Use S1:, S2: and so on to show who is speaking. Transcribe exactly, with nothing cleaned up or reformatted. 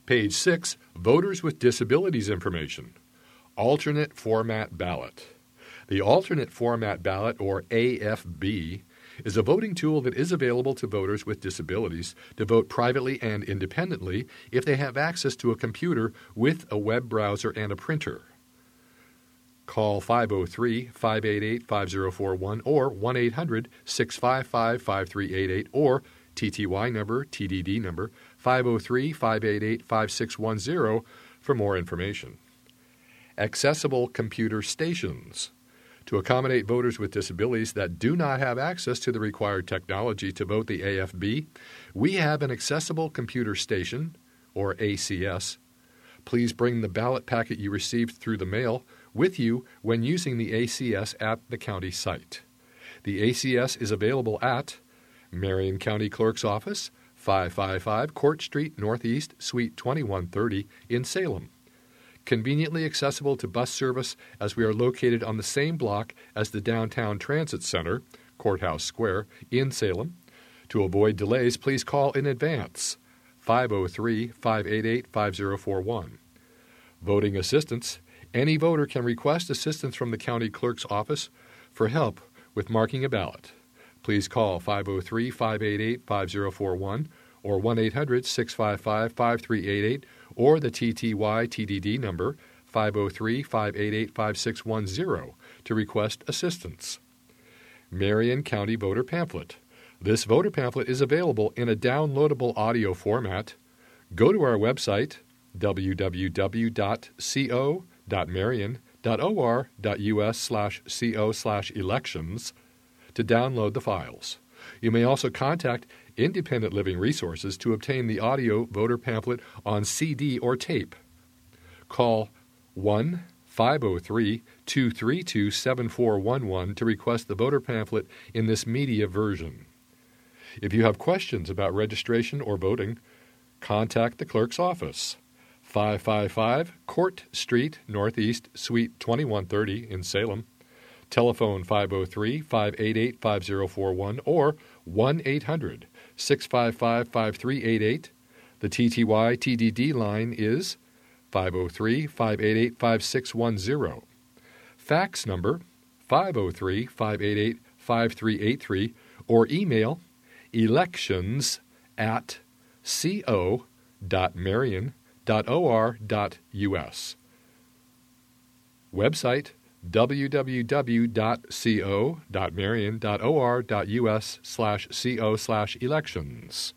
S1: Page six, Voters with Disabilities Information. Alternate Format Ballot. The Alternate Format Ballot, or A F B, is a voting tool that is available to voters with disabilities to vote privately and independently if they have access to a computer with a web browser and a printer. Call five oh three, five eight eight, five oh four one or one eight hundred, six five five, five three eight eight or T T Y number, T D D number, five oh three, five eight eight, five six one zero for more information. Accessible computer stations. To accommodate voters with disabilities that do not have access to the required technology to vote the A F B, we have an accessible computer station, or A C S. Please bring the ballot packet you received through the mail with you when using the A C S at the county site. The A C S is available at Marion County Clerk's Office, five five five Court Street Northeast, Suite twenty-one thirty in Salem. Conveniently accessible to bus service as we are located on the same block as the Downtown Transit Center, Courthouse Square, in Salem. To avoid delays, please call in advance, five oh three, five eight eight, five oh four one. Voting assistance. Any voter can request assistance from the county clerk's office for help with marking a ballot. Please call five oh three, five eight eight, five oh four one or one eight hundred, six five five, five three eight eight or the T T Y T D D number five oh three, five eight eight, five six one zero to request assistance. Marion County Voter Pamphlet. This voter pamphlet is available in a downloadable audio format. Go to our website, w w w dot co dot marion dot or dot u s slash co slash elections to download the files. You may also contact Independent Living Resources to obtain the audio voter pamphlet on C D or tape. Call one five oh three, two three two, seven four one one to request the voter pamphlet in this media version. If you have questions about registration or voting, contact the clerk's office, five five five Court Street Northeast, Suite twenty-one thirty in Salem. Telephone five oh three, five eight eight, five oh four one or one eight hundred, six five five, five three eight eight. The T T Y T D D line is five oh three, five eight eight, five six one zero. Fax number five oh three, five eight eight, five three eight three or email elections at co dot marion dot or dot u s. Website w w w dot co dot marion dot or dot u s slash co slash elections.